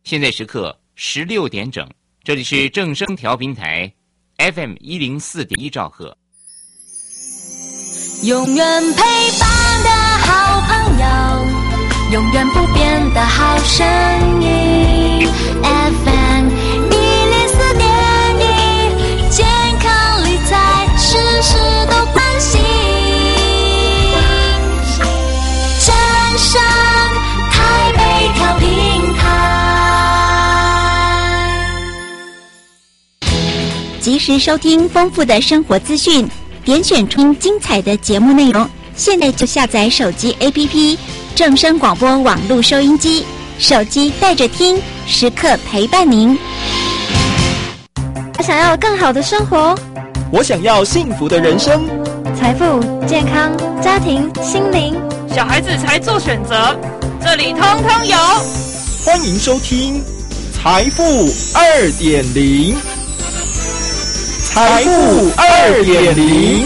现在时刻16点整，这里是正声调频台 FM 104.1兆赫。 永远陪伴的好朋友，永远不变的好声音 FM 104.1，健康理财事事都关心，正声台北调频台， 及时收听丰富的生活资讯，点选出精彩的节目内容。现在就下载手机 APP 正声广播网络收音机，手机带着听，时刻陪伴您。 我想要更好的生活， 我想要幸福的人生， 财富、健康、家庭、心灵， 小孩子才做选择，这里通通有。 欢迎收听财富2.0，财富2.0。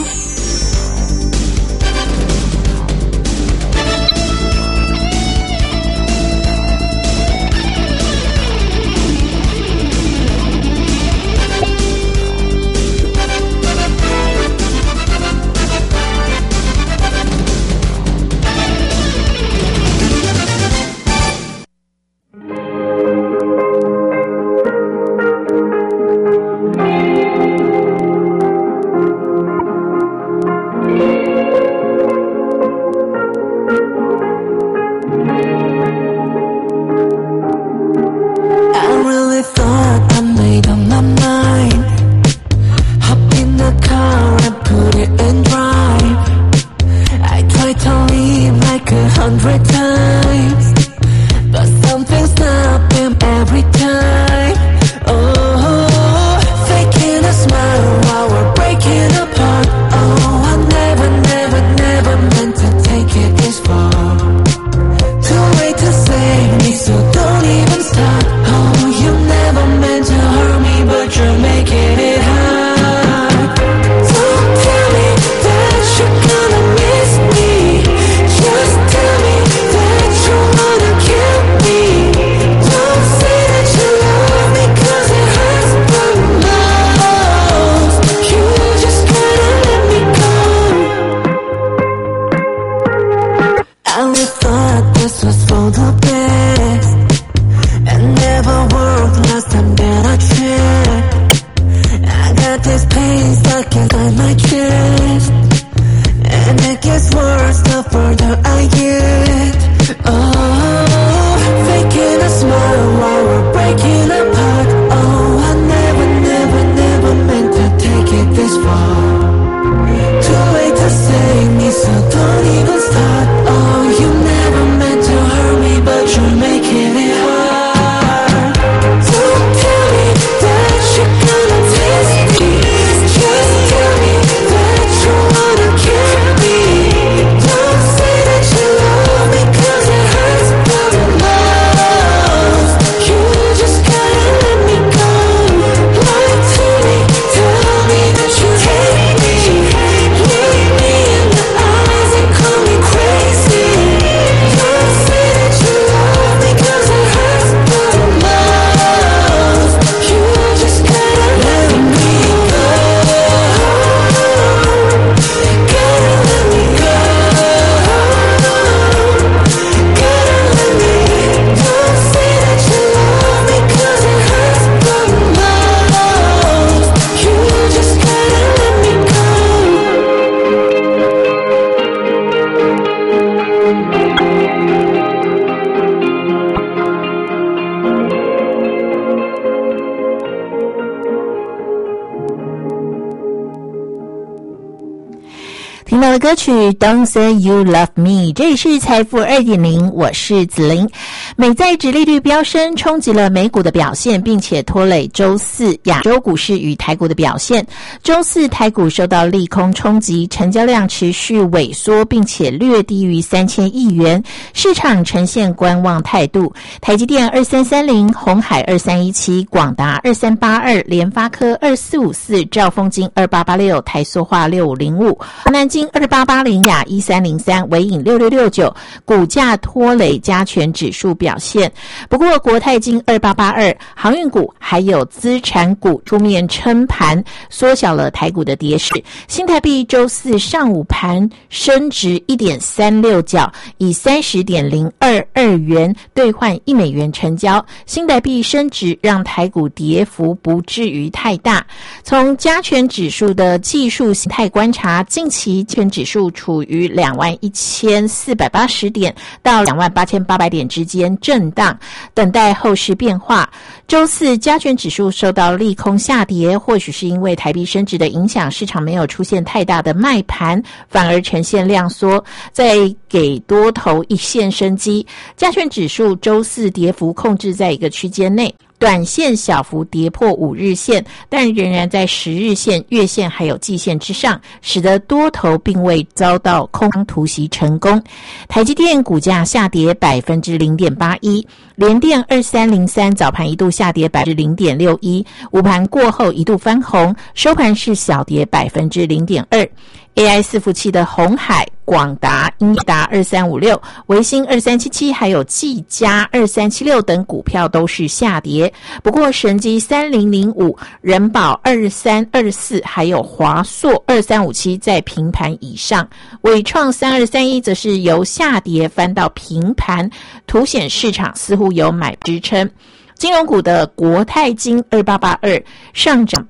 听到的歌曲 Don't Say You Love Me， 这里是财富 2.0， 我是子琳。美债殖利率飙升冲击了美股的表现，并且拖累周四亚洲股市与台股的表现。周四台股受到利空冲击，成交量持续萎缩，并且略低于3000亿元，市场呈现观望态度。台积电2330，鸿海2317，广达2382，联发科2454，兆丰金2886，台塑化6505，南京 2880亚1303，微影6669，股价拖累加权指数表现。不过国泰金2882，航运股还有资产股出面撑盘，缩小了台股的跌势。新台币周四上午盘升值 1.36 角，以 30.022 元兑换1美元成交。新台币升值让台股跌幅不至于太大。从加权指数的技术形态观察，近期加权指数处于21,480点到28,800点之间震荡，等待后市变化。周四加权指数受到利空下跌，或许是因为台币升值的影响，市场没有出现太大的卖盘，反而呈现量缩，在给多头一线生机。加权指数周四跌幅控制在一个区间内，短线小幅跌破5日线，但仍然在10日线、月线还有季线之上，使得多头并未遭到空方突袭成功。台积电股价下跌 0.81%， 联电2303早盘一度下跌 0.61%， 午盘过后一度翻红，收盘是小跌 0.2%。AI 伺服器的鸿海、广达、英达2356、微星2377还有技嘉2376等股票都是下跌。不过神基3005、人保2324还有华硕2357在平盘以上，伟创3231则是由下跌翻到平盘，凸显市场似乎有买支撑。金融股的国泰金2882上涨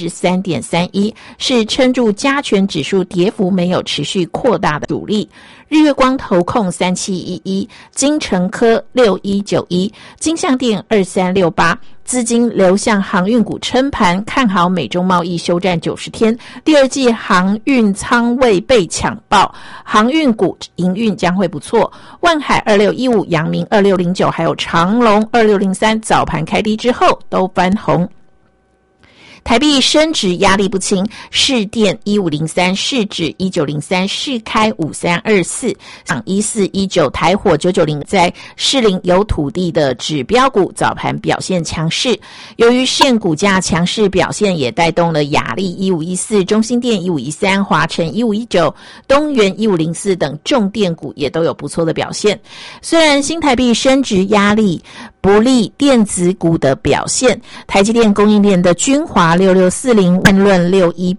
3.31%， 是撑住加权指数跌幅没有持续扩大的主力。日月光投控3711，金城科6191，金像电2368，资金流向航运股撑盘，看好美中贸易休战90天，第二季航运仓位被抢爆，航运股营运将会不错。万海2615、阳明2609还有长荣2603早盘开低之后都翻红。台币升值压力不轻，市电1503，市指1903，市开5324，涨1419，台火990，在士林有土地的指标股早盘表现强势。由于现股价强势表现，也带动了亚力1514、中兴电1513、华晨1519、东元1504等重电股也都有不错的表现。虽然新台币升值压力不利电子股的表现，台积电供应链的君华6640、万润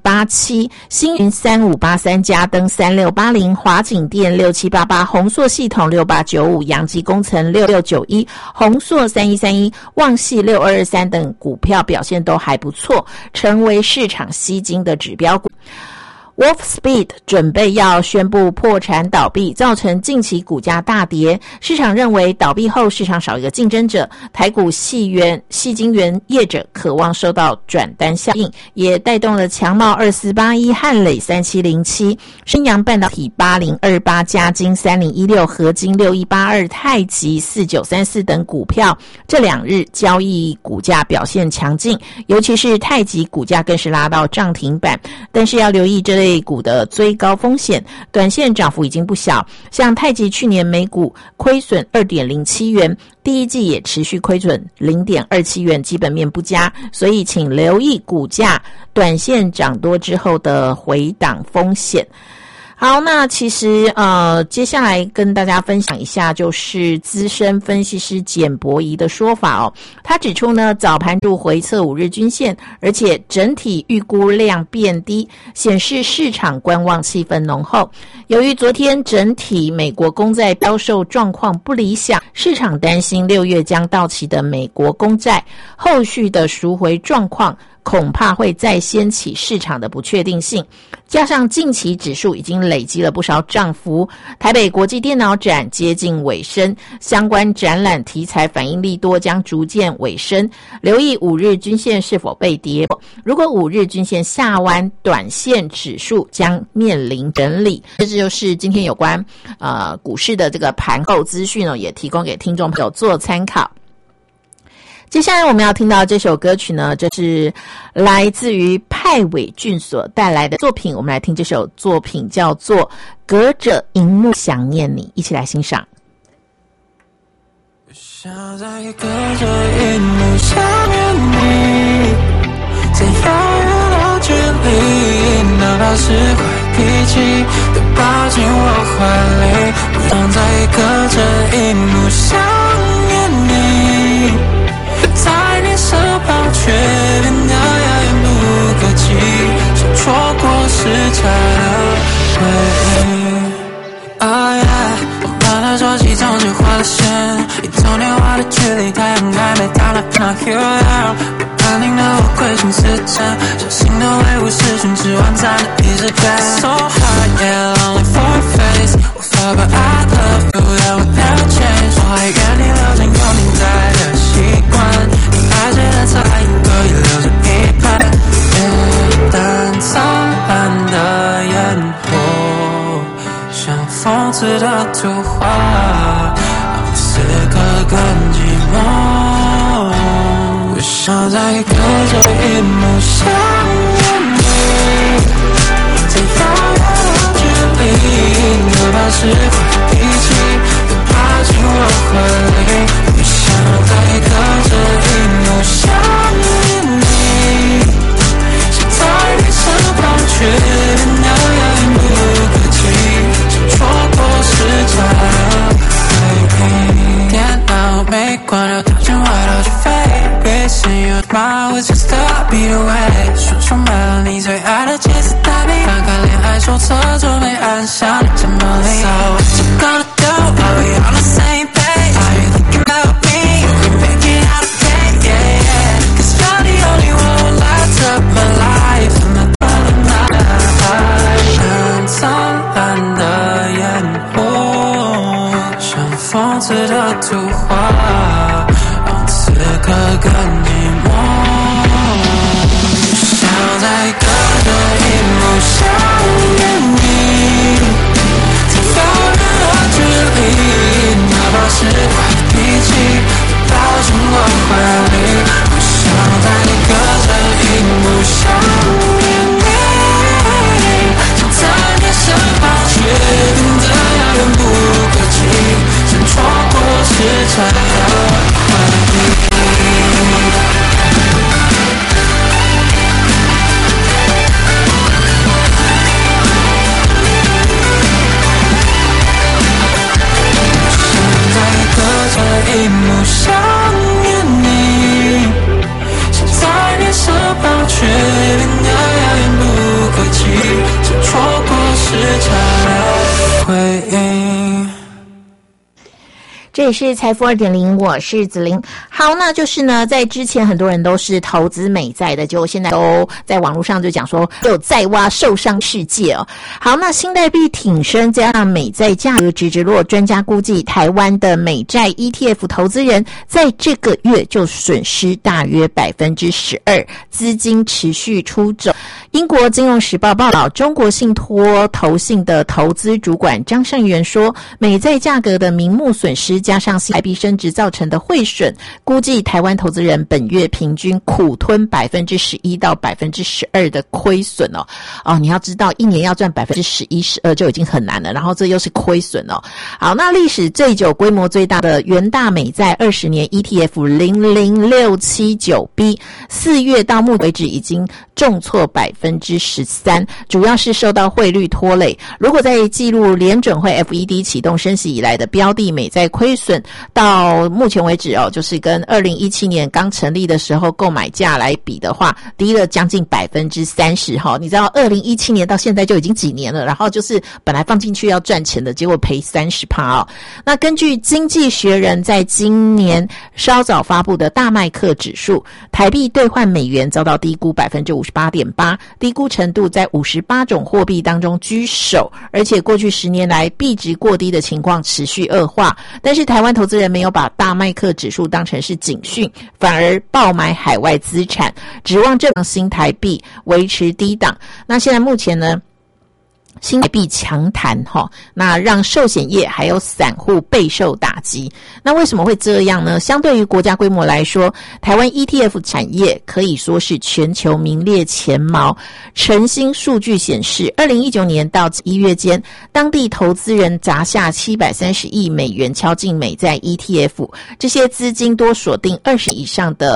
6187、星云3583、嘉登3680、华景电6788、宏硕系统6895、阳基工程6691、宏硕3131、旺系6223等股票表现都还不错，成为市场吸金的指标股。Wolfspeed 准备要宣布破产倒闭，造成近期股价大跌。市场认为倒闭后市场少一个竞争者，台股细晶圆业者渴望受到转单效应，也带动了强茂2481、汉磊3707、升阳半导体8028、嘉晶3016、合金6182、太极4934等股票这2日交易股价表现强劲，尤其是太极股价更是拉到涨停板，但是要留意这类股的追高风险，短线涨幅已经不小，像太极去年每股亏损 2.07 元，第一季也持续亏损 0.27 元，基本面不佳，所以请留意股价短线涨多之后的回档风险。好，那其实接下来跟大家分享一下，就是资深分析师简博仪的说法哦。他指出呢，早盘入回测5日均线，而且整体预估量变低，显示市场观望气氛浓厚。由于昨天整体美国公债标售状况不理想，市场担心6月将到期的美国公债后续的赎回状况恐怕会再掀起市场的不确定性，加上近期指数已经累积了不少涨幅，台北国际电脑展接近尾声，相关展览题材反应利多将逐渐尾声，留意5日均线是否被跌，如果5日均线下弯，短线指数将面临整理。这就是今天有关股市的这个盘后资讯呢，也提供给听众朋友做参考。接下来我们要听到这首歌曲呢，这是来自于派伟俊所带来的作品，我们来听这首作品叫做《隔着荧幕想念你》，一起来欣赏。 想在隔着荧幕想念你，在遥远的距离，哪怕是坏脾气都抱进我怀里，不想再隔着荧幕想念你，在你身旁却变得遥远不可及，像错过时差的回忆。我把他手机总是画了线，一通电话的距离，太阳还没到来 knock you out。安宁的我归心似箭，小心的维护视讯吃晚餐的仪式感。So hard, yeah, lonely for a face。我发个 I love you, yeah, without change。我还愿你留进有你在的习惯，你爱谁的菜可以留着一半。淡苍蓝的烟火，像讽刺的图画，让此刻更寂寞。我想再隔着荧幕想念你，在遥远的距离，哪怕是坏脾气，都爬进我怀里。我想再隔着荧幕想念你，想在你身旁却变得遥远不可及，像错过时差的回忆。电脑没关了，套件坏了就废。Wishing you tomorrow was just a beat away。 双手买了你最爱的金丝大饼，翻开恋爱手册准备按下你键门铃。So what you gonna do? Are we on the same page? Are you thinking about me? You make it out okay, yeah, yeah. Cause you're the only one who lights up my life in the dark night。 淡苍蓝的烟火，像讽刺的图画，此刻更寂寞。想再隔着荧幕想念你，在遥远的距离，哪怕是坏脾气，都抱进我怀里。我想再隔着荧幕想念你，想在你身旁却变得遥远不可及，像错过时差的回忆。荧幕想念你，想在你身旁却变得遥远不可及，像错过时差的回忆。 这也是财富 2.0， 我是子玲。好，那就是呢，在之前很多人都是投资美债的，结果现在都在网络上就讲说有债挖受伤世界哦。好，那新台币挺升加上美债价格直落，专家估计台湾的美债 ETF 投资人在这个月就损失大约 12%， 资金持续出走。英国金融时报报道，中国信托投信的投资主管张胜元说，美债价格的名目损失加上新台币升值造成的汇损，估计台湾投资人本月平均苦吞 11% 到 12% 的亏损哦。你要知道一年要赚 11%、12% 就已经很难了，然后这又是亏损哦。好，那历史最久规模最大的元大美债20年 ETF 00679B 4月到目前为止已经重挫 13%， 主要是受到汇率拖累。如果在记录联准会 FED 启动升息以来的标的美债亏损，到目前为止就是跟2017年刚成立的时候购买价来比的话，低了将近 30%。你知道2017年到现在就已经几年了，然后就是本来放进去要赚钱的，结果赔 30%。那根据经济学人在今年稍早发布的大麦克指数，台币兑换美元遭到低估 58.8%， 低估程度在58种货币当中居首，而且过去10年来币值过低的情况持续恶化。但是台湾投资人没有把大麦克指数当成是警讯，反而爆买海外资产，指望这让新台币维持低档。那现在目前呢，新台币强弹那让寿险业还有散户备受打击。那为什么会这样呢？相对于国家规模来说，台湾 ETF 产业可以说是全球名列前茅。晨星数据显示，2019年到1月间，当地投资人砸下730亿美元敲进美债 ETF， 这些资金多锁定20以上的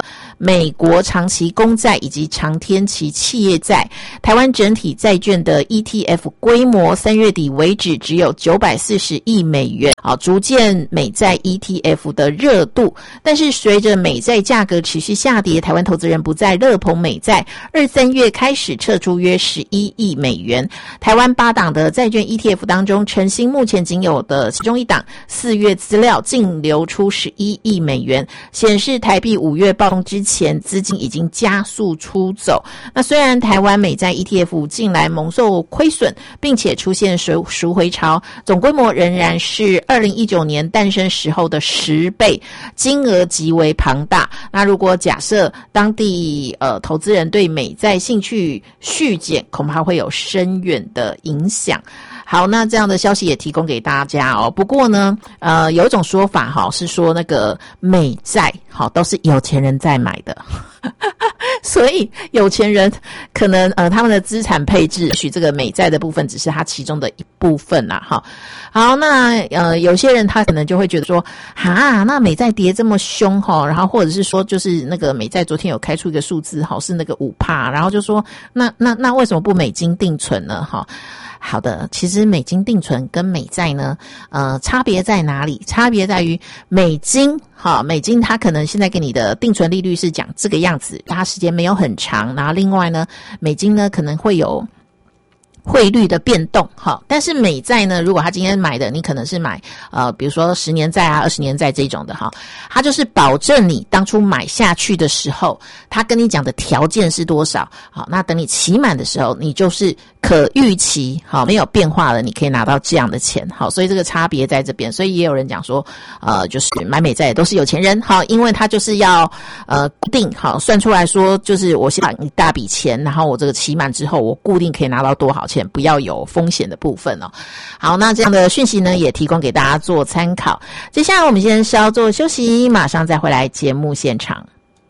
美国长期公债以及长天期企业债。台湾整体债券的 ETF 规模3月底为止只有940亿美元，逐渐美债 ETF 的热度。但是随着美债价格持续下跌，台湾投资人不再热捧美债，2、3月开始撤出约11亿美元。台湾8档的债券 ETF 当中，晨星目前仅有的其中一档4月资料净流出11亿美元，显示台币5月暴动之前资金已经加速出走。那虽然台湾美债 ETF 近来蒙受亏损，并且出现赎回潮，总规模仍然是2019年诞生时候的10倍，金额极为庞大。那如果假设当地投资人对美债兴趣续减，恐怕会有深远的影响。好，那这样的消息也提供给大家哦。不过呢，有一种说法是说那个美债都是有钱人在买的。所以有钱人可能他们的资产配置，也许这个美债的部分只是他其中的一部分啦。好，那有些人他可能就会觉得说，那美债跌这么凶然后或者是说就是那个美债昨天有开出一个数字是那个 5%， 然后就说那为什么不美金定存呢？好的，其实美金定存跟美债呢，差别在哪里？差别在于美金它可能现在给你的定存利率是讲这个样子，它时间没有很长，然后另外呢，美金呢可能会有汇率的变动，但是美债呢，如果他今天买的，你可能是买比如说10年债啊、20年债这种的它就是保证你当初买下去的时候，他跟你讲的条件是多少，那等你期满的时候，你就是可预期没有变化了，你可以拿到这样的钱，所以这个差别在这边。所以也有人讲说就是买美债都是有钱人，因为他就是要固定算出来说，就是我先把一大笔钱，然后我这个期满之后，我固定可以拿到多少钱，不要有风险的部分好，那这样的讯息呢，也提供给大家做参考。接下来我们先稍作休息，马上再回来节目现场。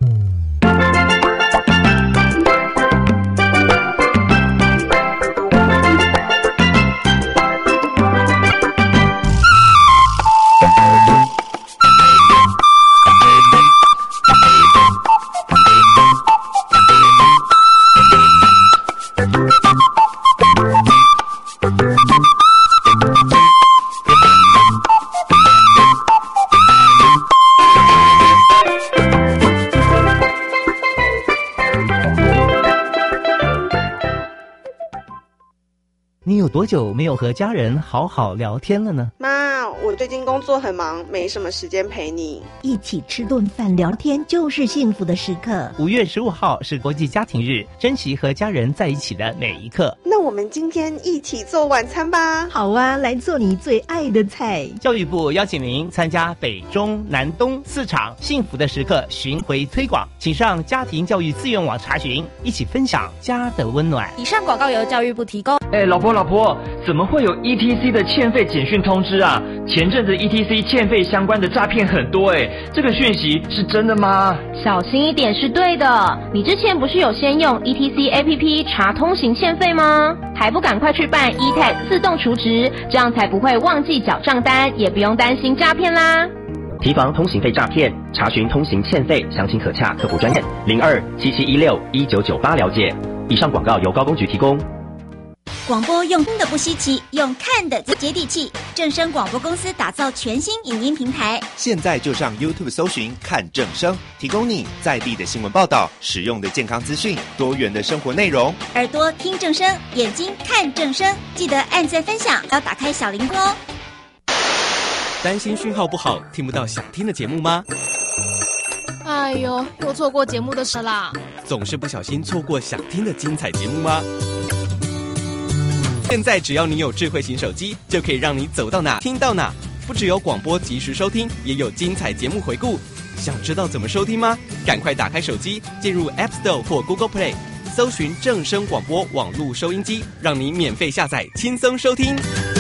你有多久没有和家人好好聊天了呢？ 妈，我最近工作很忙，没什么时间陪你。 一起吃顿饭聊天就是幸福的时刻。 5月15号是国际家庭日，珍惜和家人在一起的每一刻。 那我们今天一起做晚餐吧。 好啊，来做你最爱的菜。 教育部邀请您参加北中南东4场幸福的时刻巡回推广，请上家庭教育资源网查询，一起分享家的温暖。 以上广告由教育部提供。 老婆，怎么会有 ETC 的欠费简讯通知啊？前阵子 ETC 欠费相关的诈骗很多这个讯息是真的吗？ 小心一点是对的。你之前不是有先用 ETC APP 查通行欠费吗？还不赶快去办 eTag 自动储值，这样才不会忘记缴账单，也不用担心诈骗啦。 提防通行费诈骗，查询通行欠费，详情可洽客服专线0277161998了解。以上广告由高公局提供。 广播用听的不稀奇，用看的最接地气。正声广播公司打造全新影音平台， 现在就上 YouTube 搜寻看正声，提供你在地的新闻报道、实用的健康资讯、多元的生活内容。 耳朵听正声，眼睛看正声，记得按赞分享，要打开小铃铛哦。 担心讯号不好，听不到想听的节目吗？ 哎呦，又错过节目的事啦！ 总是不小心错过想听的精彩节目吗？现在只要你有智慧型手机，就可以让你走到哪听到哪。不只有广播及时收听，也有精彩节目回顾。想知道怎么收听吗？赶快打开手机，进入 App Store 或 Google Play， 搜寻正声广播网络收音机，让你免费下载，轻松收听。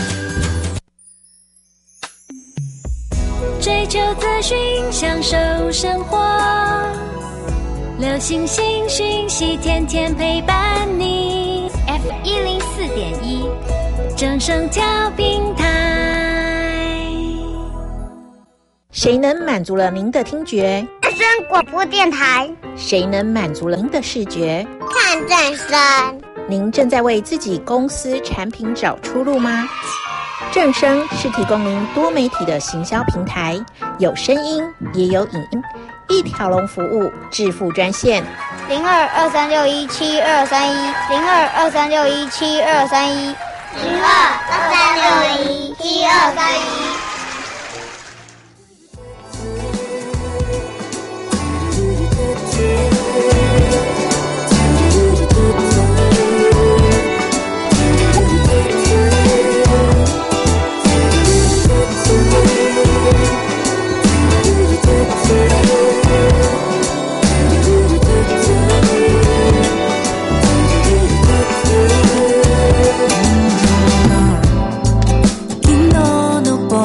追求资讯，享受生活，流行新讯息，天天陪伴你。F104.1正声调频台。 谁能满足了您的听觉？ 声广播电台， 谁能满足您的视觉？ 看正声。 您正在为自己公司产品找出路吗？正声是提供您多媒体的行销平台，有声音也有影音，一条龙服务，致富专线 0223617231，0223617231。 昨日の僕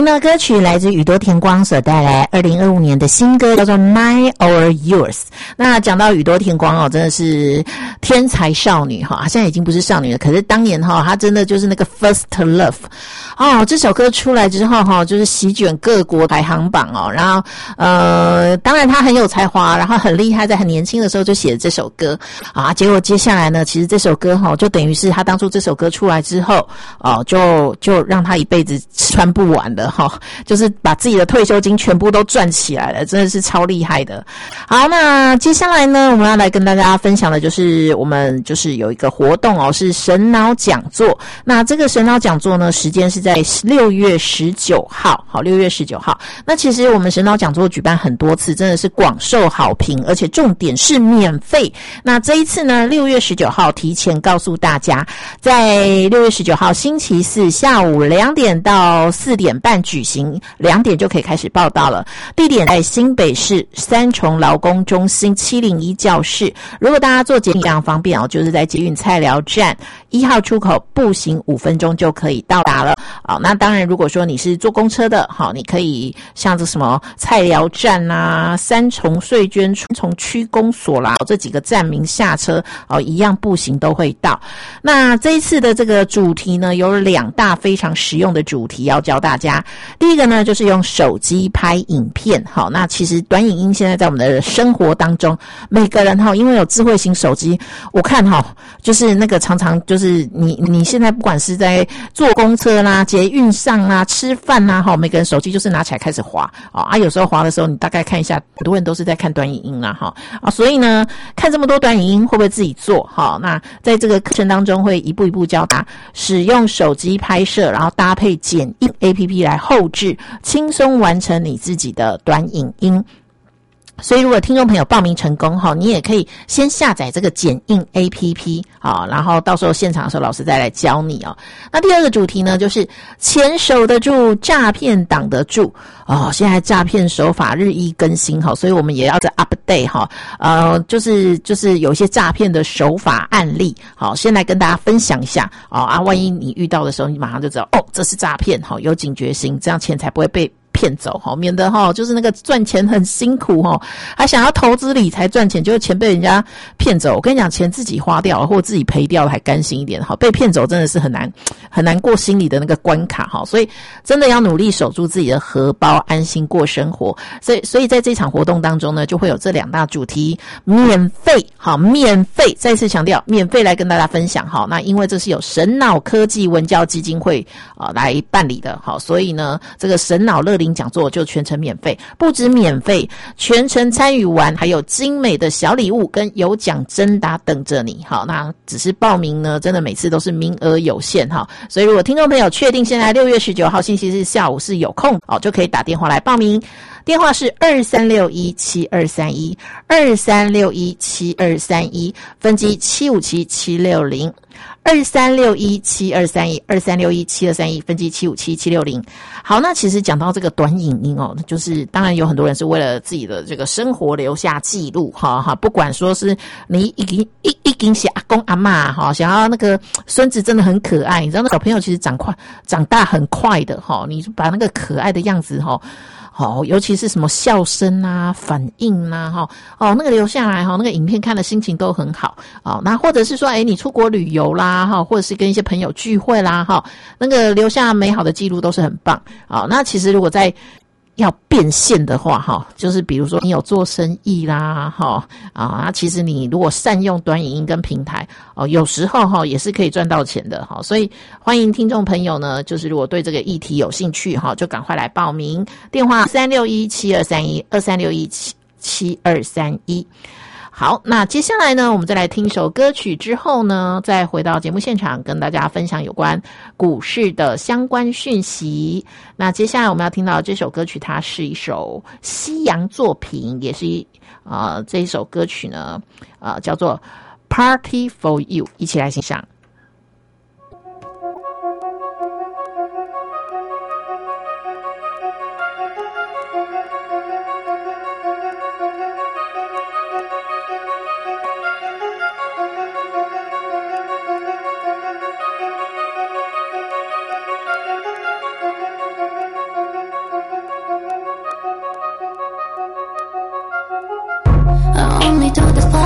听到歌曲来自宇多田光所带来2025年的新歌，叫做 Mine or Yours。 那讲到宇多田光哦，真的是天才少女哈，她现在已经不是少女了，可是当年哈，她真的就是那个 First Love 哦，这首歌出来之后哈，就是席卷各国排行榜哦。然后当然她很有才华，然后很厉害，在很年轻的时候就写了这首歌啊。结果接下来呢，其实这首歌哈，就等于是她当初这首歌出来之后哦，就让她一辈子穿不完的哈，就是把自己的退休金全部都赚起来了，真的是超厉害的。好，那接下来呢，我们要来跟大家分享的就是我们就是有一个活动哦，是神脑讲座。那这个神脑讲座呢，时间是在6月19号，好，6月19号。那其实我们神脑讲座举办很多次，真的是广受好评，而且重点是免费。那这一次呢，6月19号提前告诉大家，在6月19号星期四下午2点到4点半举行，2点就可以开始报到了。地点在新北市三重劳工中心701教室。如果大家坐捷运非常方便哦，就是在捷运菜寮站1号出口步行5分钟就可以到达了。好，那当然如果说你是坐公车的，好，你可以像这什么菜寮站啊、三重税捐、从区公所啦这几个站名下车哦，一样步行都会到。那这一次的这个主题呢，有2大非常实用的主题要教大家。第一个呢，就是用手机拍影片。好，那其实短影音现在在我们的生活当中，每个人因为有智慧型手机，我看就是那个常常就是你现在不管是在坐公车啦、捷运上啦、吃饭啦，每个人手机就是拿起来开始滑啊，有时候滑的时候你大概看一下，很多人都是在看短影音啦所以呢，看这么多短影音会不会自己做那在这个课程当中会一步一步教大家使用手机拍摄，然后搭配剪映 APP 来后制，轻松完成你自己的短影音。所以如果听众朋友报名成功你也可以先下载这个剪映 APP 然后到时候现场的时候老师再来教你那第二个主题呢，就是钱守得住，诈骗挡得住现在诈骗手法日益更新所以我们也要在 update 就是有一些诈骗的手法案例先来跟大家分享一下万一你遇到的时候，你马上就知道这是诈骗有警觉心，这样钱才不会被骗走免得就是那个赚钱很辛苦还想要投资理财赚钱，结果钱被人家骗走。我跟你讲，钱自己花掉了或自己赔掉了还甘心一点被骗走真的是很难过心里的那个关卡所以真的要努力守住自己的荷包，安心过生活。所以在这场活动当中呢，就会有这2大主题，免费再次强调免费来跟大家分享那因为这是有神脑科技文教基金会来办理的所以呢这个神脑乐龄讲座就全程免费，不止免费，全程参与完还有精美的小礼物跟有奖征答等着你那只是报名呢，真的每次都是名额有限所以如果听众朋友确定现在6月19号星期日下午是有空就可以打电话来报名。电话是23617231 23617231，分机757760 23617231 23617231，分机757-760。好，那其实讲到这个短影音就是当然有很多人是为了自己的这个生活留下记录不管说是你已经是阿公阿嬷想要那个孙子真的很可爱，你知道那小朋友其实长大很快的你把那个可爱的样子尤其是什么笑声啊、反应啊那个留下来那个影片看的心情都很好那或者是说你出国旅游啦或者是跟一些朋友聚会啦那个留下美好的记录都是很棒那其实如果在要变现的话就是比如说你有做生意啦其实你如果善用短影音跟平台有时候也是可以赚到钱的所以欢迎听众朋友呢，就是如果对这个议题有兴趣就赶快来报名。电话3617231 23617231。好，那接下来呢，我们再来听一首歌曲之后呢，再回到节目现场跟大家分享有关股市的相关讯息。那接下来我们要听到这首歌曲，它是一首西洋作品，也是这一首歌曲呢叫做 Party for You， 一起来欣赏。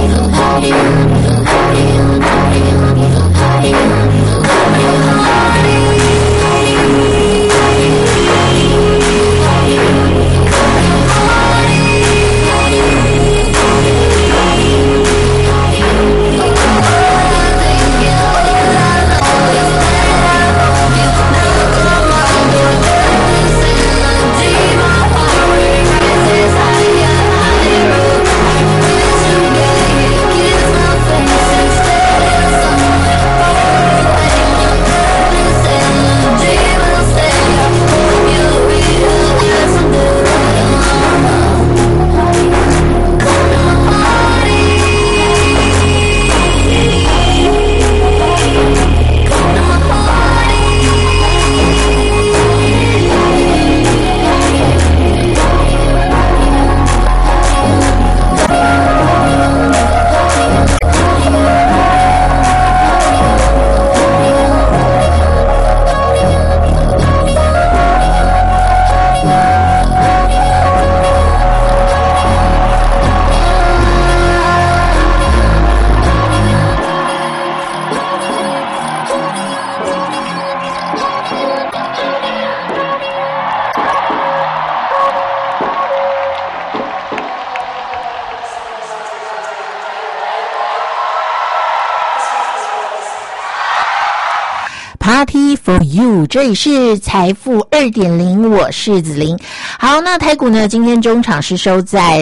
Party for you， 这里是财富 2.0， 我是子琳。好，那台股呢，今天中场是收在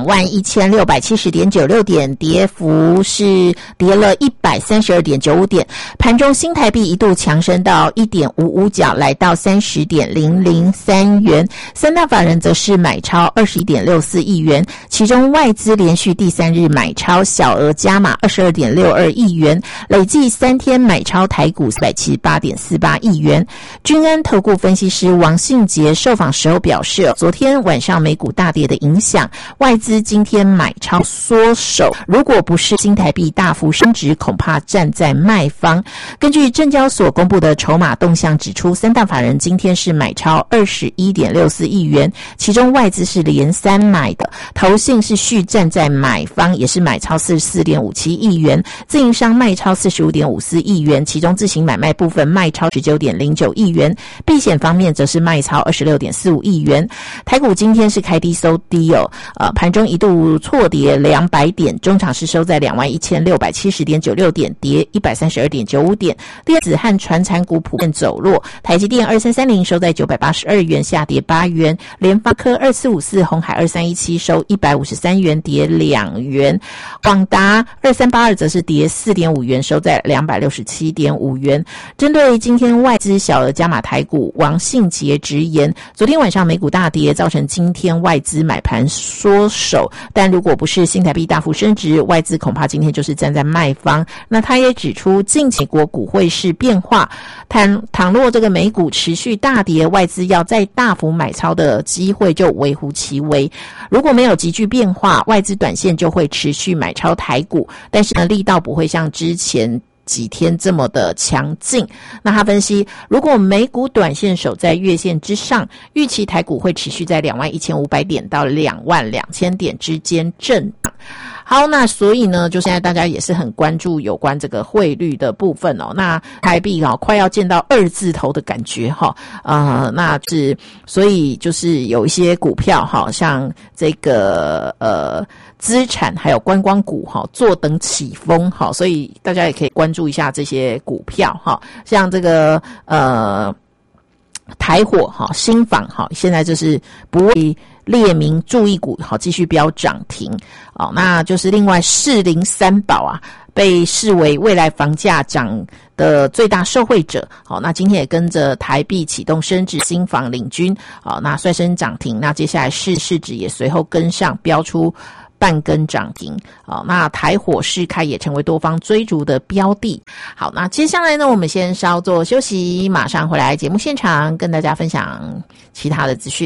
21,670.96 点，跌幅是跌了 132.95 点。盘中新台币一度强升到 1.55 角，来到 30.003 元。三大法人则是买超 21.64 亿元，其中外资连续第3日买超小额加码 22.62 亿元，累计3天买超台股478 18.48亿元。君安投顾分析师王信杰受访时候表示，昨天晚上美股大跌的影响，外资今天买超缩手，如果不是新台币大幅升值，恐怕站在卖方。根据证交所公布的筹码动向指出，三大法人今天是买超 21.64 亿元，其中外资是连三买的，投信是续站在买方，也是买超 44.57 亿元，自营商卖超 45.54 亿元，其中自行买卖部分卖超 19.09 亿元，避险方面则是卖超 26.45 亿元。台股今天是开低收低盘中一度错跌200点，中场是收在 21,670.96 点，跌 132.95 点。电子和传产股普遍走弱，台积电2330收在982元，下跌8元，联发科2454、鸿海2317收153元，跌2元，广达2382则是跌 4.5 元，收在 267.5 元。针对今天外资小额加码台股，王信杰直言，昨天晚上美股大跌，造成今天外资买盘缩手，但如果不是新台币大幅升值，外资恐怕今天就是站在卖方。那他也指出，近期国股汇市变化，倘若这个美股持续大跌，外资要再大幅买超的机会就微乎其微。如果没有急剧变化，外资短线就会持续买超台股，但是呢，力道不会像之前几天这么的强劲。那他分析，如果美股短线守在月线之上，预期台股会持续在 21,500 点到 22,000 点之间震荡。好，那所以呢，就现在大家也是很关注有关这个汇率的部分那台币快要见到2字头的感觉那是所以就是有一些股票像这个资产还有观光股坐等起风所以大家也可以关注一下这些股票像这个台火新房现在就是不为列明注意股继续飙涨停那就是另外士林三宝被视为未来房价涨的最大受惠者那今天也跟着台币启动升值，新房领军那率先涨停，那接下来市值也随后跟上飙出半根涨停那台火市开也成为多方追逐的标的。好，那接下来呢，我们先稍作休息，马上回来节目现场跟大家分享其他的资讯。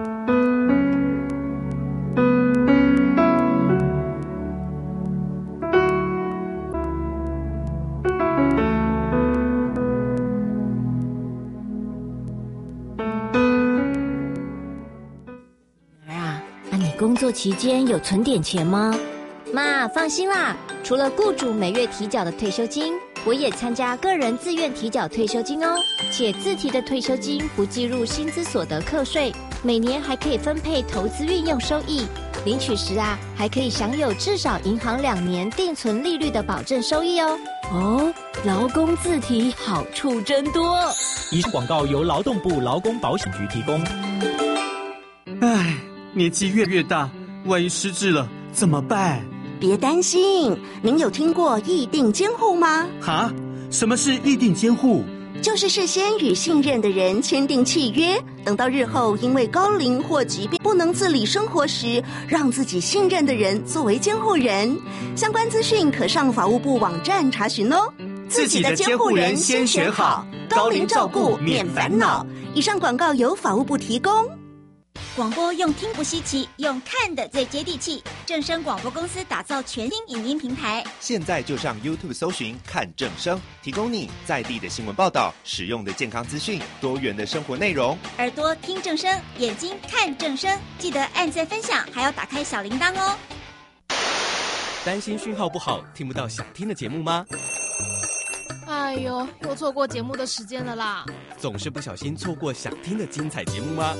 工作期间有存点钱吗？ 妈，放心啦，除了雇主每月提缴的退休金，我也参加个人自愿提缴退休金哦，且自提的退休金不计入薪资所得课税，每年还可以分配投资运用收益，领取时还可以享有至少银行2年定存利率的保证收益哦。 哦，劳工自提好处真多。 以上广告由劳动部劳工保险局提供。 唉，年纪越大，万一失智了怎么办？ 别担心，您有听过议定监护吗？ 哈？什么是议定监护？ 就是事先与信任的人签订契约，等到日后因为高龄或疾病不能自理生活时，让自己信任的人作为监护人。相关资讯可上法务部网站查询哦。 自己的监护人先选好，高龄照顾免烦恼。 以上广告由法务部提供。 广播用听不稀奇，用看的最接地气。正声广播公司打造全新影音平台， 现在就上 YouTube 搜寻看正声，提供你在地的新闻报道、实用的健康资讯、多元的生活内容。 耳朵听正声，眼睛看正声，记得按赞分享，还要打开小铃铛哦。 担心讯号不好，听不到想听的节目吗？ 哎呦，又错过节目的时间了啦！ 总是不小心错过想听的精彩节目吗？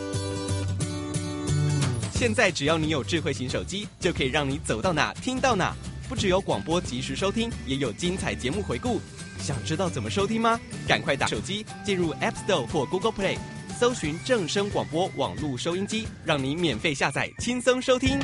现在只要你有智慧型手机，就可以让你走到哪听到哪。不只有广播及时收听，也有精彩节目回顾。想知道怎么收听吗？赶快打手机进入 App Store 或 Google Play， 搜寻正声广播网络收音机，让你免费下载，轻松收听。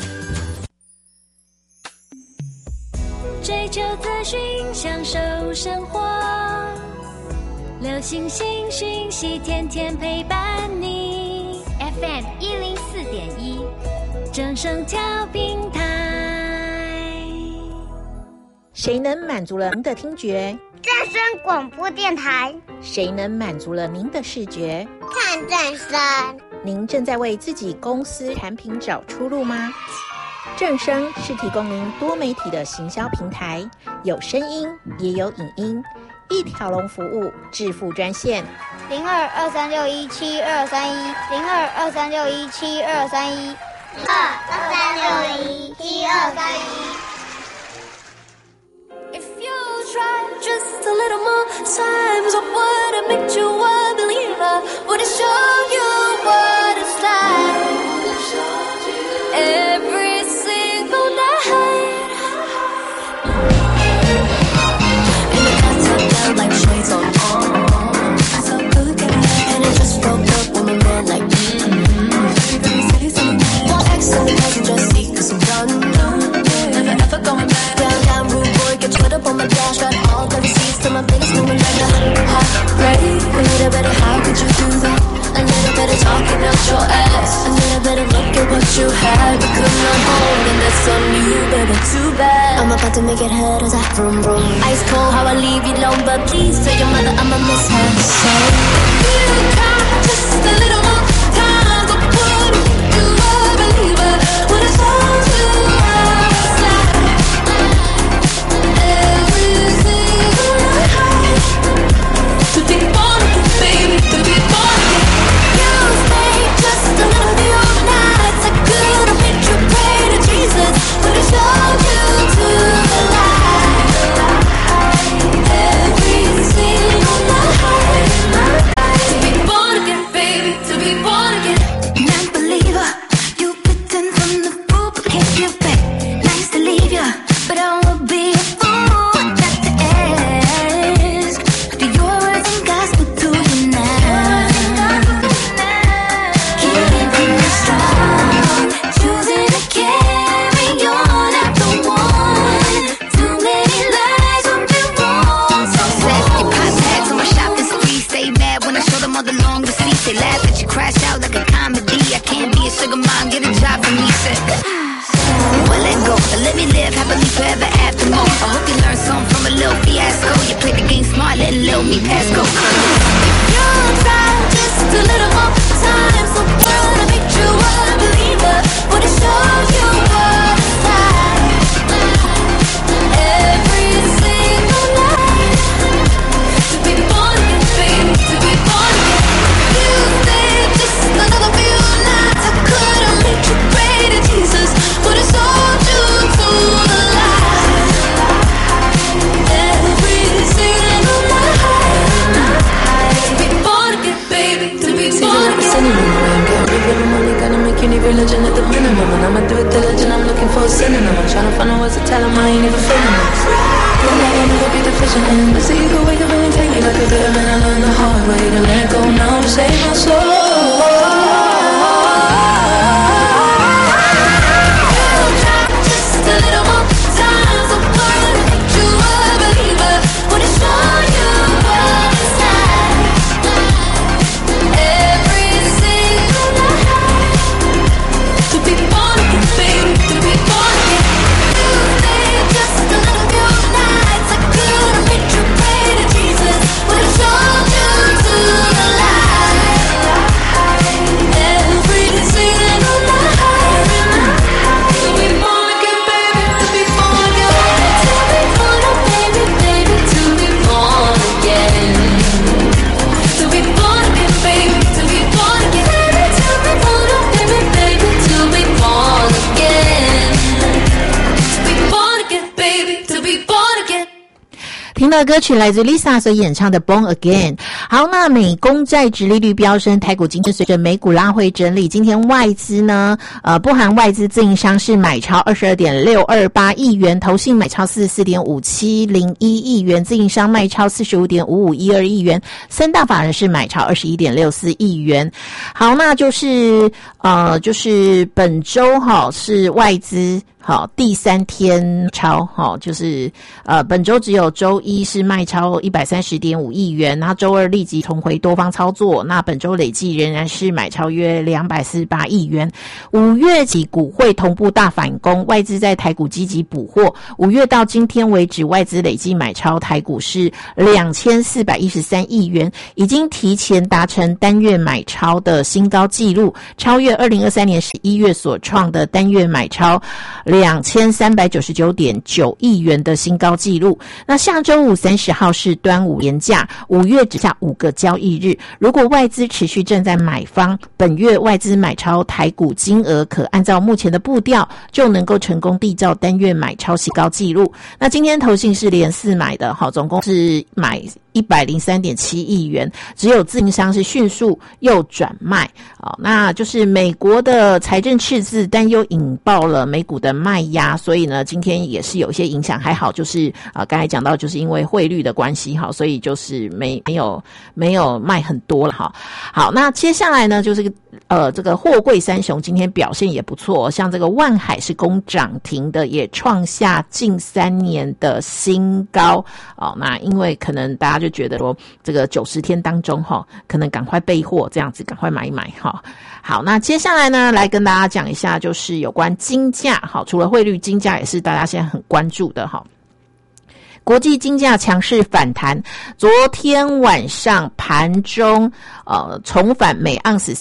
追求资讯，享受生活，流行新讯息，天天陪伴你。FM 104.1，正声调频台。 谁能满足了您的听觉？ 正声广播电台。 谁能满足了您的视觉？ 看正声。 您正在为自己公司产品找出路吗？正声是提供您多媒体的行销平台，有声音也有影音，一条龙服务，致富专線 0223617231，0223617231，0223617231。 If you try just a little more times, I would've made you a believer. Would have shown you what it's like every single night. In the bathtub, down like shades on. So good, yeah. And it just broke up with my man like One X in the passenger seat, 'cause I'm done. Never ever going back. Down, rude boy, get put up on my dash. Got all the receipts to my face, moving like a heartbreak. A little bit of how could you do that? A little bit of talking out your ass. A little bit of look at what you had, but could not hold, and that's on you, baby. Too bad. I'm about to make it hurt as I vroom vroom. Ice cold, how I leave you alone, but please tell your mother I'ma miss her. So you try just a little more time, but would you a believer? Would have told you how it's like every single night. To be born again, baby, to be born again. You stay just a little few nights. I could have made you pray to Jesus, would have showed you to the light every single night. To be born again, baby, to be born again. Non-believer, you pretend from the fool, but can't give back. Nice to leave ya, but I will be a fool not to ask. Do your words and gospel to you now? Keeping you strong, choosing to carry on after one. Too many lies will be wrong. So sassy, pop tags on my shopping spree. Stay mad when I show them all the long receipts. They laugh at you, crash out like a comedy. I can't be a sugar mom, get a job for me, said. Well, let go, but let me live happily forever after more. I hope you learned something from a little fiasco. You played the game smart, letting little me pass go. You try just a little more time, so would I make you a believer? Would have showed you what it's like every single night. To be born again, baby, to be born again. You stayed just another few nights. I could have made you pray to Jesus, would have showed you to the light every single night. To be born again, baby, to be born again. Gotta make any religion at the minimum, and I'ma do it diligent. I'm looking for a synonym. I'm trying to find out what's to tell 'em I ain't even feeling it. Feel like I'll never be deficient in, but see you can wake up and take me like a vitamin. I learned the hard way to let go now to save my soul. Just a little more time, so would I make you a believer? Would have shown you what it's like every single night. To be born again, baby, to be born again. You stayed just a little few nights. I could have made you pray to Jesus, would have shown you to the light every single night. To be born again, baby, to be born again. To be born again, baby, baby, to be born again. To be born again, baby, to be born again. To be born again, baby, to be born again. To be born again, baby, to be born again. 听到的歌曲来自 Lisa 所演唱的 Born Again。好，那美公债殖利率飙升，台股今天随着美股拉回整理，今天外资呢不含外资自营商是买超 22.628 亿元，投信买超 44.5701 亿元，自营商卖超 45.5512 亿元，三大法人是买超 21.64 亿元。好，那就是本周是外资好，第3天超就是本周只有周一是卖超 130.5 亿元，然后周二立即重回多方操作，那本周累计仍然是买超约248亿元。5月起股汇同步大反攻，外资在台股积极补货，5月到今天为止，外资累计买超台股是2413亿元，已经提前达成单月买超的新高纪录，超越2023年11月所创的单月买超2399.9亿元的新高纪录。那下周五30号是端午连假，5月只下5个交易日，如果外资持续站在买方，本月外资买超台股金额可按照目前的步调就能够成功缔造单月买超新高纪录。那今天投信是连4买的，总共是买103.7亿元，只有自营商是迅速又转卖。那就是美国的财政赤字担忧引爆了美股的卖压，所以呢今天也是有一些影响，还好就是刚才讲到就是因为汇率的关系所以就是没有卖很多了好，那接下来呢就是这个货柜三雄今天表现也不错，像这个万海是攻涨停的，也创下近3年的新高那因为可能大家就觉得说这个90天当中可能赶快备货，这样子赶快买一买好，那接下来呢来跟大家讲一下就是有关金价除了汇率，金价也是大家现在很关注的国际金价强势反弹，昨天晚上盘中重返每盎司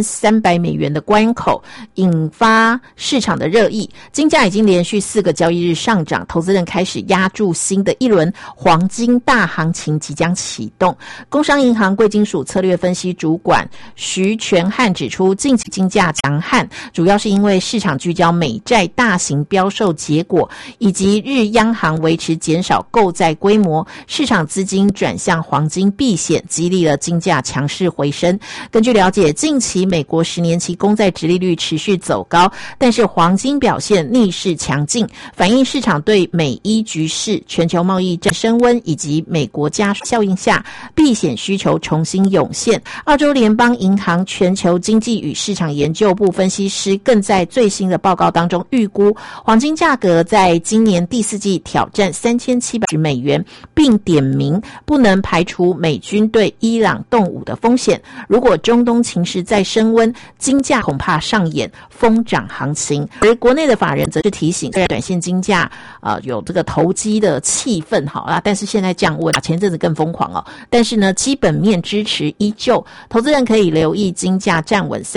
$3300的关口，引发市场的热议。金价已经连续4个交易日上涨，投资人开始押注新的一轮黄金大行情即将启动。工商银行贵金属策略分析主管徐全汉指出，近期金价强悍主要是因为市场聚焦美债大型标售结果，以及日央行维持减少购债规模，市场资金转向黄金避险，激励了金价强势回升。根据了解，近期美国10年期公债殖利率持续走高，但是黄金表现逆势强劲，反映市场对美伊局势、全球贸易战升温以及美国加效应下避险需求重新涌现。澳洲联邦银行全球经济与市场研究部分析师更在最新的报告当中预估，黄金价格在今年第4季挑战$3700，并点名不能排除美军对伊朗动武的风险。如果中东情势再升温，金价恐怕上演疯涨行情。而国内的法人则是提醒，虽然短线金价有这个投机的气氛但是现在降温前阵子更疯狂但是呢基本面支持依旧，投资人可以留意金价站稳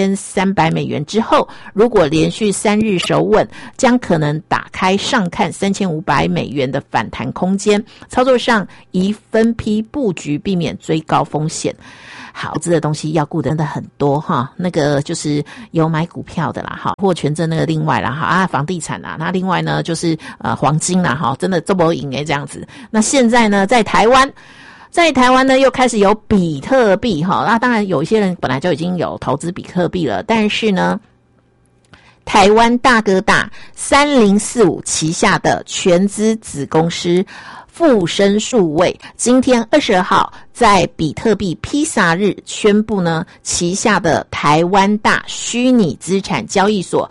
$3300之后，如果连续3日守稳，将可能打开上看$3500的反弹空间，操作上宜分批布局，避免追高风险。好，这个东西要顾的真的很多那个就是有买股票的啦或权证那个另外啦房地产啦，那另外呢就是黄金啦真的这么赢这样子。那现在呢在台湾呢又开始有比特币那当然有一些人本来就已经有投资比特币了，但是呢台湾大哥大3045旗下的全资子公司富生数位今天22号在比特币披萨日宣布呢，旗下的台湾大虚拟资产交易所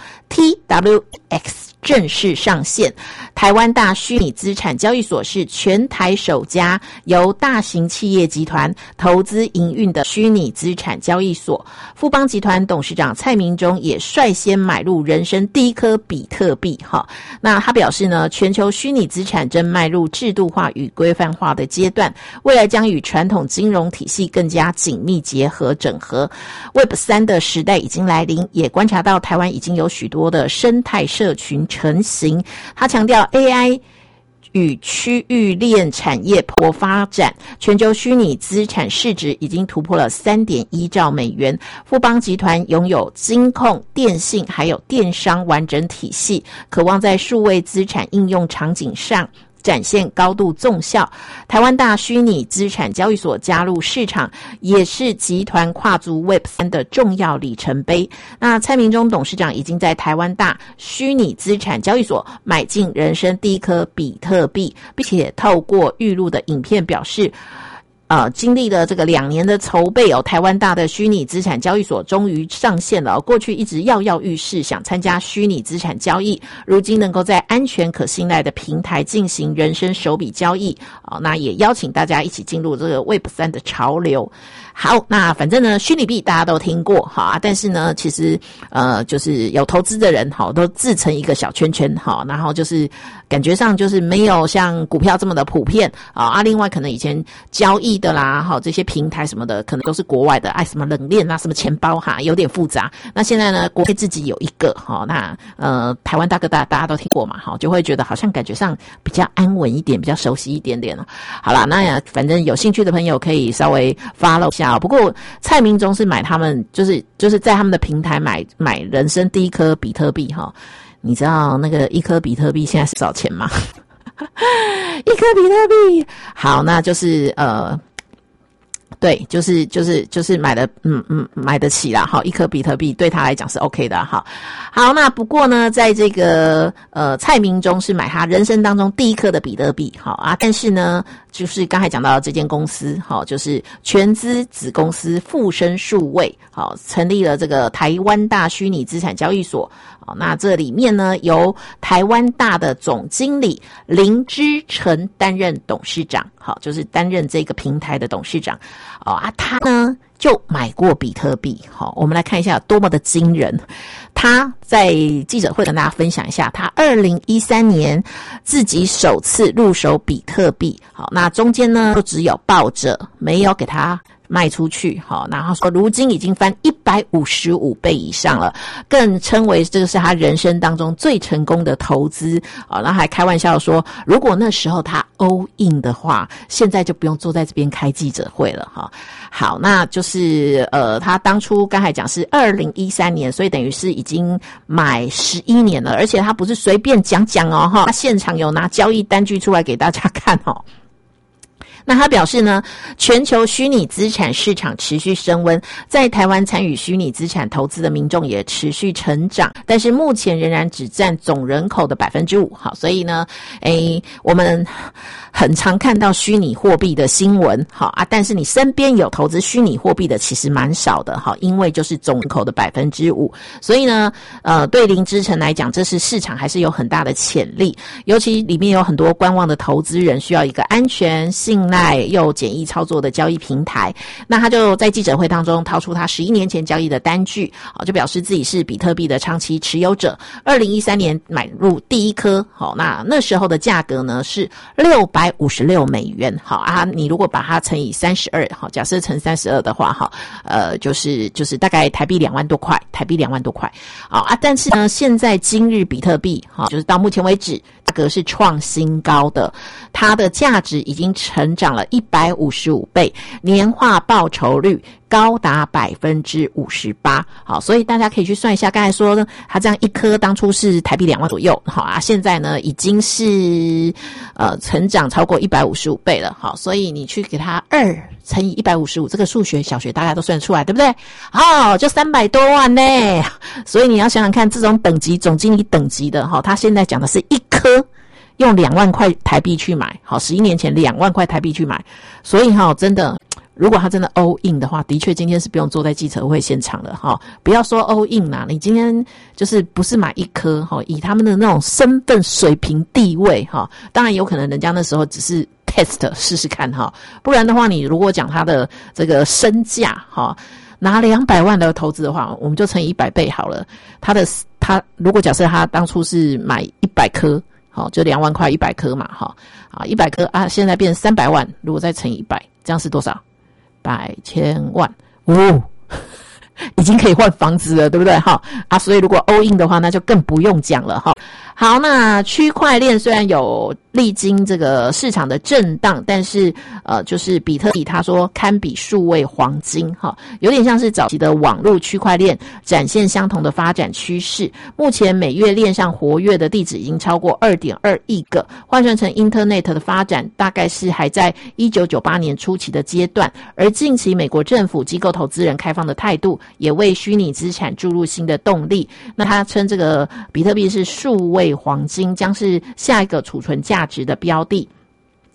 TWX 正式上线。台湾大虚拟资产交易所是全台首家由大型企业集团投资营运的虚拟资产交易所。富邦集团董事长蔡明忠也率先买入人生第一颗比特币那他表示呢，全球虚拟资产正迈入制度化与规范化的阶段，未来将与传统金融体系更加紧密结合整合。Web 3的时代已经来临，也观察到台湾已经有许多的生态社群成型。他强调 AI 与区域链产业蓬勃发展，全球虚拟资产市值已经突破了$3.1兆。富邦集团拥有金控、电信还有电商完整体系，渴望在数位资产应用场景上展现高度纵效。台湾大虚拟资产交易所加入市场，也是集团跨足 Web 3的重要里程碑。那蔡明忠董事长已经在台湾大虚拟资产交易所买进人生第一颗比特币，并且透过预录的影片表示， 经历了这个2年的筹备哦，台湾大的虚拟资产交易所终于上线了。过去一直跃跃欲试，想参加虚拟资产交易，如今能够在安全可信赖的平台进行人生首笔交易那也邀请大家一起进入这个 Web3 的潮流。好，那反正呢，虚拟币大家都听过哈，但是呢，其实就是有投资的人哈，都自成一个小圈圈哈，然后就是感觉上就是没有像股票这么的普遍另外可能以前交易的啦哈，这些平台什么的，可能都是国外的，什么冷链啊，什么钱包哈，有点复杂。那现在呢，国内自己有一个哈，那台湾大哥大家都听过嘛哈，就会觉得好像感觉上比较安稳一点，比较熟悉一点点了。好啦，那反正有兴趣的朋友可以稍微 follow 一下。不过蔡明忠是买他们就是在他们的平台买人生第一颗比特币哈。你知道那个一颗比特币现在是多少钱吗？一颗比特币，好，那就是对，就是买得起啦哈，一颗比特币对他来讲是 OK 的哈。好，那不过呢，在这个蔡明忠是买他人生当中第一颗的比特币但是呢，就是刚才讲到这间公司就是全资子公司富生数位成立了这个台湾大虚拟资产交易所那这里面呢由台湾大的总经理林之诚担任董事长就是担任这个平台的董事长他呢就买过比特币我们来看一下多么的惊人。他在记者会跟大家分享一下他2013年自己首次入手比特币那中间呢就只有抱着没有给他卖出去然后说如今已经翻155倍以上了，更称为这个是他人生当中最成功的投资然后还开玩笑说如果那时候他 all in 的话，现在就不用坐在这边开记者会了好，那就是他当初刚才讲是2013年，所以等于是已经买11年了，而且他不是随便讲他现场有拿交易单据出来给大家看那他表示呢，全球虚拟资产市场持续升温，在台湾参与虚拟资产投资的民众也持续成长，但是目前仍然只占总人口的 5%。 好，所以呢我们很常看到虚拟货币的新闻但是你身边有投资虚拟货币的其实蛮少的因为就是总人口的 5%。 所以呢对林之诚来讲，这是市场还是有很大的潜力，尤其里面有很多观望的投资人需要一个安全信赖又简易操作的交易平台。那他就在记者会当中掏出他11年前交易的单据就表示自己是比特币的长期持有者，2013年买入第一颗那时候的价格呢是$656你如果把它乘以32假设乘32的话就是大概台币2万多块但是呢现在今日比特币就是到目前为止价格是创新高的，它的价值已经成长了155倍，年化报酬率高达 58%。 好，所以大家可以去算一下，刚才说它这样一颗当初是台币2万左右现在呢已经是成长超过155倍了所以你去给它2乘以155，这个数学小学大家都算得出来，对不对？就300多万呢。所以你要想想看，这种等级总经理等级的他现在讲的是一颗用2万块台币去买，11年前2万块台币去买，所以真的如果他真的 all in 的话，的确今天是不用坐在记者会现场了不要说 all in 啦，你今天就是不是买一颗以他们的那种身份水平地位当然有可能人家那时候只是 test 试试看不然的话你如果讲他的这个身价拿200万的投资的话，我们就乘以100倍好了。他如果假设他当初是买100颗就2万块100颗嘛100颗现在变成300万，如果再乘以100，这样是多少？100千万已经可以换房子了，对不对所以如果 all in 的话，那就更不用讲了好，那区块链虽然有历经这个市场的震荡，但是就是比特币他说堪比数位黄金有点像是早期的网络区块链，展现相同的发展趋势。目前每月链上活跃的地址已经超过 2.2 亿个，换算成 Internet 的发展大概是还在1998年初期的阶段。而近期美国政府机构投资人开放的态度，也为虚拟资产注入新的动力。那他称这个比特币是数位黄金，将是下一个储存价值的标的。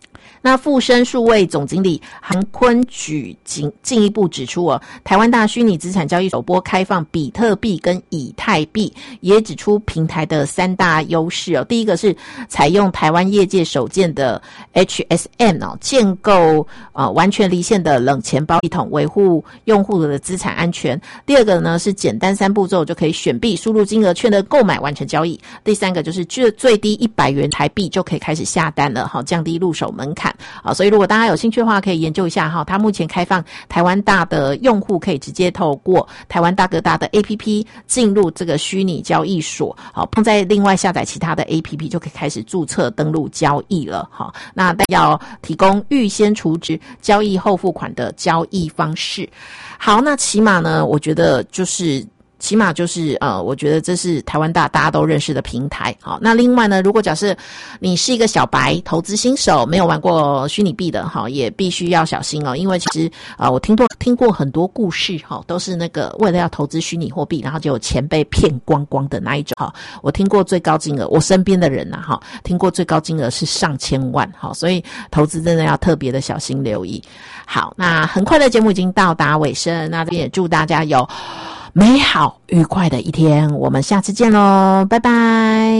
那富生数位总经理韩坤举进一步指出台湾大虚拟资产交易首波开放比特币跟以太币，也指出平台的3大优势第一个是采用台湾业界首建的 HSM 建构完全离线的冷钱包系统，维护用户的资产安全。第二个呢是简单3步骤就可以选币、输入金额、确认购买完成交易。第三个就是最低100元台币就可以开始下单了，降低入手门槛。所以如果大家有兴趣的话，可以研究一下它目前开放台湾大的用户可以直接透过台湾大哥大的 APP 进入这个虚拟交易所，不用再另外下载其他的 APP 就可以开始注册登录交易了。那要提供预先储值、交易后付款的交易方式。好，那起码呢，我觉得我觉得这是台湾大家都认识的平台。好，那另外呢，如果假设你是一个小白投资新手，没有玩过虚拟币的也必须要小心因为其实我听过很多故事都是那个为了要投资虚拟货币，然后就有钱被骗光光的那一种我听过最高金额，我身边的人听过最高金额是上千万所以投资真的要特别的小心留意。好，那很快的节目已经到达尾声，那这边也祝大家有美好愉快的一天，我们下次见咯，拜拜。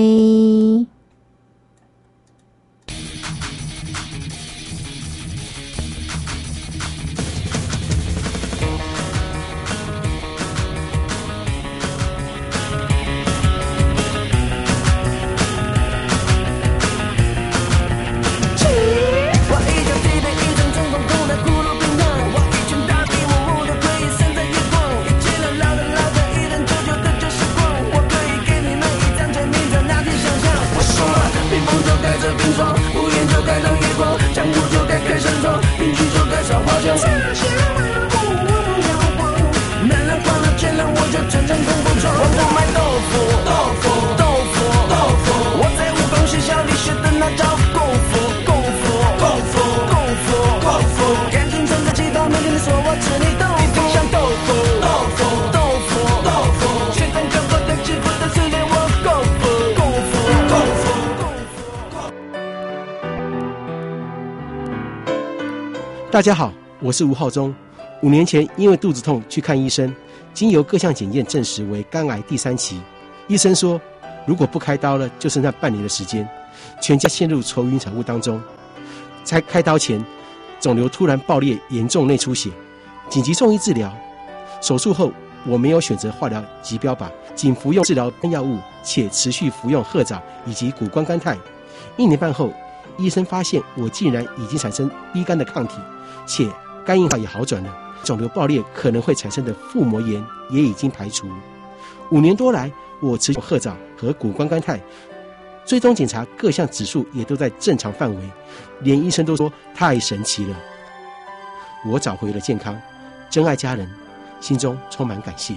大家好，我是吴浩中。5年前因为肚子痛去看医生，经由各项检验证实为肝癌第3期。医生说，如果不开刀了，就剩下半年的时间，全家陷入愁云惨雾当中。在开刀前，肿瘤突然爆裂，严重内出血，紧急送医治疗。手术后，我没有选择化疗及标靶，仅服用治疗药物，且持续服用褐藻以及谷胱甘肽。1年半后，医生发现我竟然已经产生 B 肝的抗体，且肝硬化也好转了，肿瘤爆裂可能会产生的腹膜炎也已经排除。5年多来，我持续褐藻和谷胱甘肽，追踪检查各项指数也都在正常范围，连医生都说太神奇了。我找回了健康，真爱家人，心中充满感谢。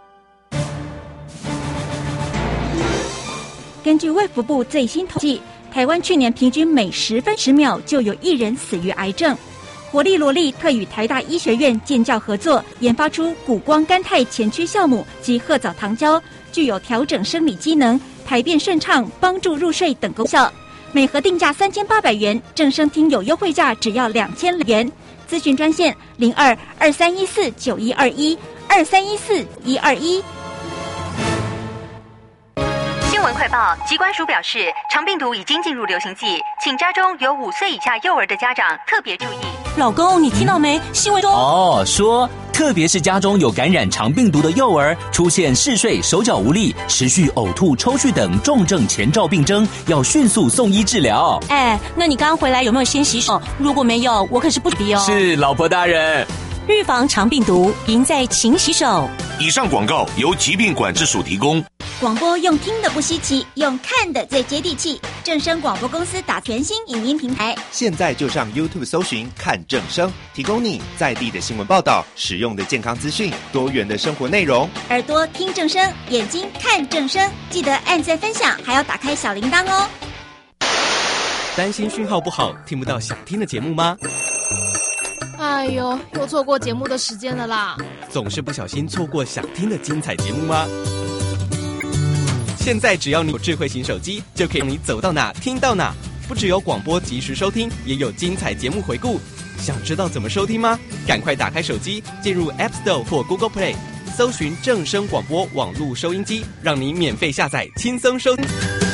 根据卫福部最新统计，台湾去年平均每10分10秒就有1人死于癌症。活力罗力特与台大医学院建教合作，研发出谷胱甘肽前驱酵母及褐藻糖胶，具有调整生理机能、排便顺畅、帮助入睡等功效。每盒定价3800元，正声听有优惠价只要2000元。咨询专线02-2314-9121，2314-121。 新闻快报，疾管署表示，肠病毒已经进入流行季，请家中有5岁以下幼儿的家长特别注意。 老公，你听到没？新闻说特别是家中有感染肠病毒的幼儿，出现嗜睡、手脚无力、持续呕吐、抽搐等重症前兆病征，要迅速送医治疗。 那你刚回来有没有先洗手？如果没有，我可是不敌哦。 是，老婆大人。预防肠病毒，赢在勤洗手。 以上广告由疾病管制署提供。 广播用听的不稀奇，用看的最接地气。正声广播公司打全新影音平台， 现在就上 YouTube 搜寻看正声，提供你在地的新闻报道、实用的健康资讯、多元的生活内容。 耳朵听正声，眼睛看正声，记得按赞分享，还要打开小铃铛哦。 担心讯号不好，听不到想听的节目吗？ 哎呦，又错过节目的时间了啦！ 总是不小心错过想听的精彩节目吗？现在只要你有智慧型手机，就可以让你走到哪听到哪， 不只有广播及时收听，也有精彩节目回顾。想知道怎么收听吗？赶快打开手机，进入 App Store 或 Google Play， 搜寻正声广播网络收音机，让你免费下载，轻松收听。